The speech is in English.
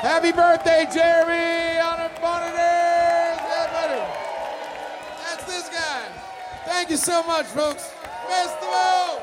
Happy birthday, Jeremy, on a monitor. Yeah, buddy. That's this guy. Thank you so much, folks. Festival.